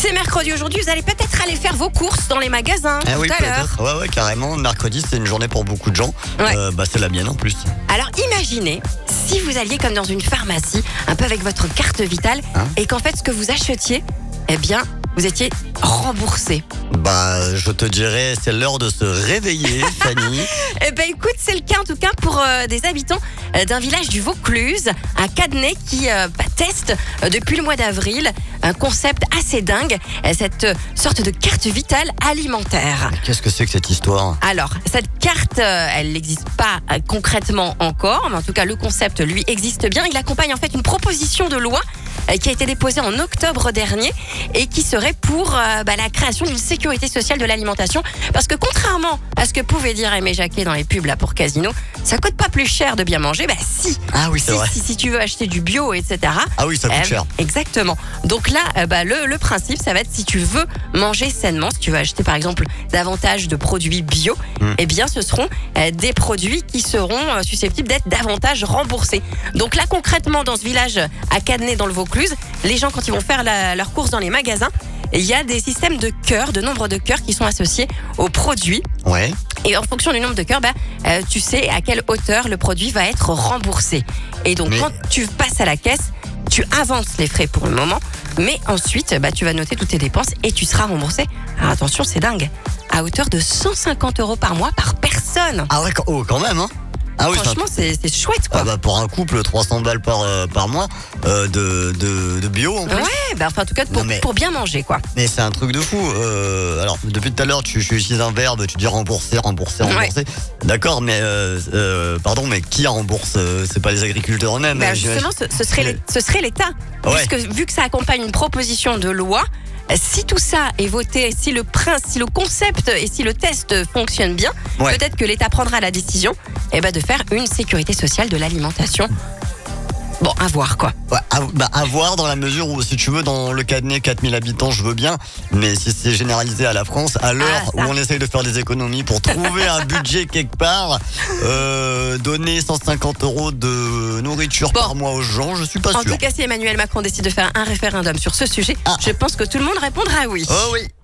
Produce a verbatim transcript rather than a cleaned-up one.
C'est mercredi aujourd'hui, vous allez peut-être aller faire vos courses dans les magasins Ah tout oui, à l'heure. peut-être. Ouais, ouais, carrément. Mercredi, c'est une journée pour beaucoup de gens. Ouais. Euh, bah, c'est la mienne en plus. Alors imaginez si vous alliez comme dans une pharmacie, un peu avec votre carte vitale, Hein et qu'en fait ce que vous achetiez, eh bien, vous étiez remboursé. Bah, je te dirais, c'est l'heure de se réveiller, Fanny. Eh ben écoute, c'est le cas en tout cas pour euh, des habitants euh, d'un village du Vaucluse, à Cadenay, qui euh, bah, teste euh, depuis le mois d'avril un concept assez dingue, euh, cette euh, sorte de carte vitale alimentaire. Qu'est-ce que c'est que cette histoire? Alors, cette carte, euh, elle n'existe pas euh, concrètement encore, mais en tout cas, le concept, lui, existe bien. Il accompagne en fait une proposition de loi euh, qui a été déposée en octobre dernier et qui serait pour euh, bah, la création d'une sécurité sociale de l'alimentation. Parce que contrairement à ce que pouvait dire Aimé Jacquet dans les pubs là pour Casino, ça coûte pas plus cher de bien manger. Bah si, Ah oui, c'est si, vrai. si, si tu veux acheter du bio, et cetera. Ah oui, ça coûte Euh, cher. Exactement. Donc là, euh, bah, le, le principe, ça va être si tu veux manger sainement, si tu veux acheter par exemple davantage de produits bio, Mm. eh bien ce seront euh, des produits qui seront euh, susceptibles d'être davantage remboursés. Donc là concrètement dans ce village à Cadenay dans le Vaucluse, les gens quand ils vont faire la- leurs courses dans les magasins, il y a des systèmes de cœurs, de nombre de cœurs qui sont associés aux produits. Ouais. Et en fonction du nombre de cœurs, bah, euh, tu sais à quelle hauteur le produit va être remboursé. Et donc, Mais- quand tu passes à la caisse, tu avances les frais pour le moment, mais ensuite, bah, tu vas noter toutes tes dépenses et tu seras remboursé. Alors attention, c'est dingue, à hauteur de cent cinquante euros par mois par personne. Ah ouais, quand, oh, quand même, hein. Ah oui, c'est un- Franchement, c'est c'est chouette, quoi. Ah bah, pour un couple, trois cents balles par, euh, par mois euh, de, de, de bio en plus. Ouais, bah, enfin, en tout cas, pour, Non, mais- pour bien manger, quoi. Mais c'est un truc de fou. Euh, alors, depuis tout à l'heure, tu, tu utilises un verbe, tu dis rembourser, rembourser, Ouais. rembourser. D'accord, mais euh, euh, pardon, mais qui rembourse? Euh, C'est pas les agriculteurs eux-mêmes. Bah, euh, justement, ce, ce serait Mais- l'É- ce serait l'État. Ouais. Puisque vu que ça accompagne une proposition de loi, si tout ça est voté, si le prince, si le concept et si le test fonctionne bien, Ouais. peut-être que l'État prendra la décision eh ben, de faire une sécurité sociale de l'alimentation. Bon, à voir quoi. Ouais, à, bah, à voir dans la mesure où, si tu veux, dans le Cadenay, quatre mille habitants, je veux bien. Mais si c'est généralisé à la France, à l'heure Ah, où ça. on essaye de faire des économies pour trouver un budget quelque part, euh, donner cent cinquante euros de nourriture Bon. par mois aux gens, je suis pas En sûr. tout cas, si Emmanuel Macron décide de faire un référendum sur ce sujet, Ah. je pense que tout le monde répondra oui. Oh oui.